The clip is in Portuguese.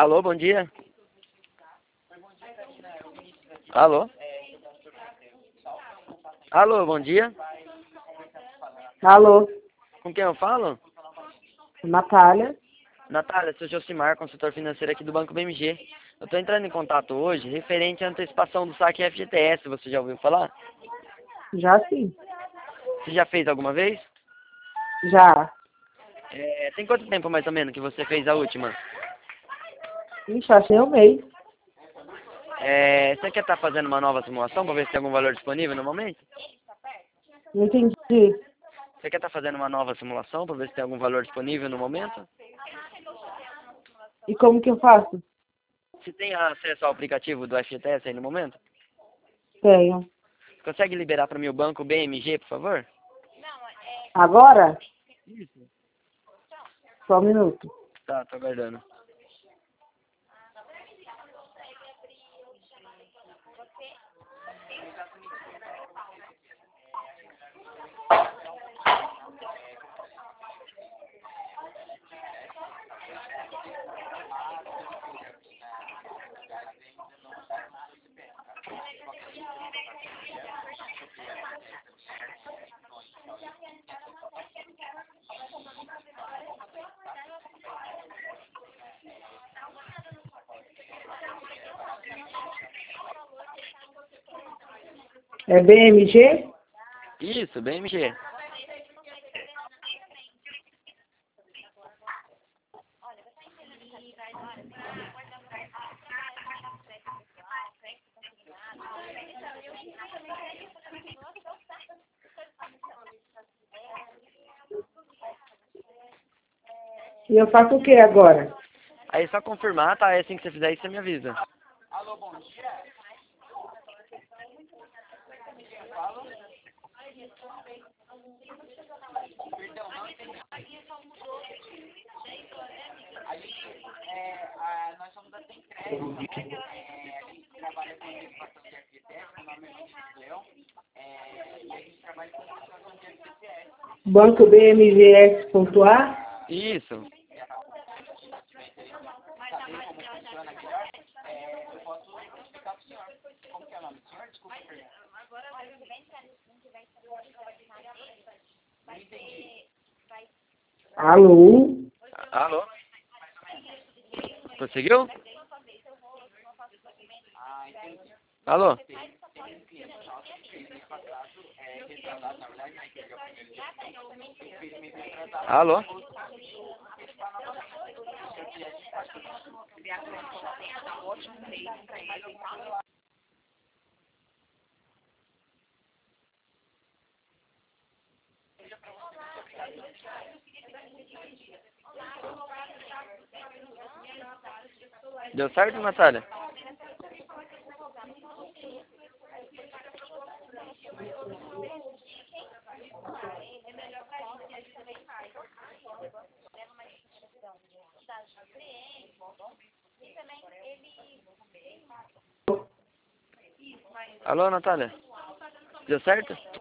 Alô, bom dia. Alô? Alô, bom dia. Alô, Com quem eu falo? Natália. Natália, sou Josimar, consultor financeiro aqui do Banco BMG. Eu estou entrando em contato hoje referente à antecipação do saque FGTS. Você já ouviu falar? Já sim. Você já fez alguma vez? Já. Tem quanto tempo mais ou menos que você fez a última? Ixi, achei um mês. Você quer estar fazendo uma nova simulação para ver se tem algum valor disponível no momento? Não entendi. Você quer estar fazendo uma nova simulação para ver se tem algum valor disponível no momento? E como que eu faço? Você tem acesso ao aplicativo do FGTS aí no momento? Tenho. Você consegue liberar para mim o banco BMG, por favor? Agora? Só um minuto. Tá, tô aguardando. É BMG? Isso, BMG. E eu faço o que agora? Aí é só confirmar, tá? Assim que você fizer isso, você me avisa. Banco BMGS.A? Isso. Alô? Alô? Conseguiu? Alô? Alô? Deu certo, Natália? Alô, Natália? Deu certo?